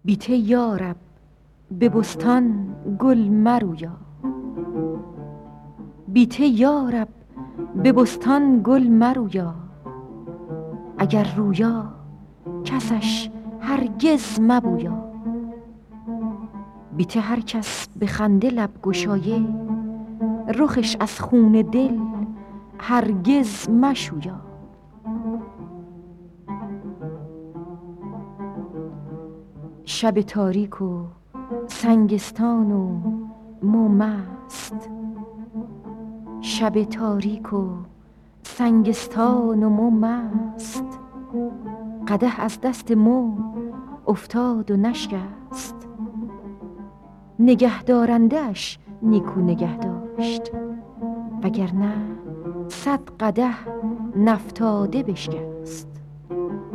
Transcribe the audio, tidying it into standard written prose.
بیته یارب به بستان گل مرویا، بیته یارب به بستان گل مرویا، اگر رویا کسش هرگز مبویا. بیته هر کس به خنده لب گشایه، رخش از خون دل هرگز مشویا. شب تاریک و سنگستان و مو مست، شب تاریک و سنگستان و مو مست، قدح از دست مو افتاد و نشکست. نگهدارندش نیکو نگه داشت، وگرنه 100 قدح نفتاده بشکست.